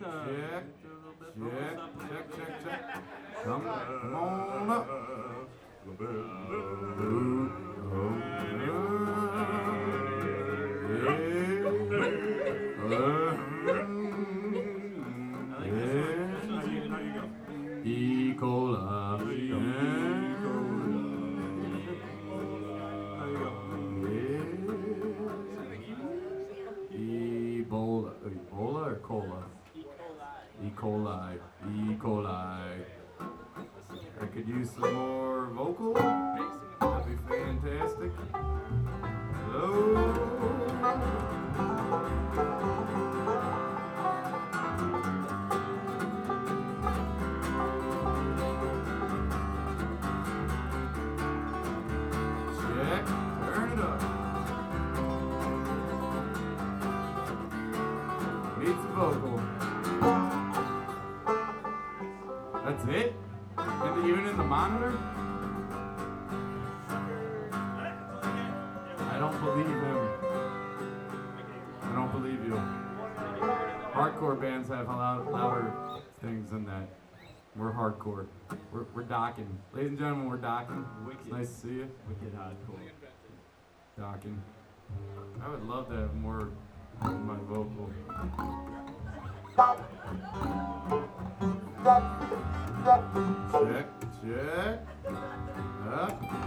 check. Come on up. E. Cola. Ebola. Ebola or cola? E. coli. E. coli. I could use some more vocal. That'd be fantastic. Hello. Check. Turn it up. Needs a vocal. That's it? Even in the monitor? I don't believe him. I don't believe you. Hardcore bands have a lot louder things than that. We're hardcore. We're docking. Ladies and gentlemen, we're docking. It's nice to see you. Wicked hardcore. Docking. I would love to have more of my vocal. Check. Up.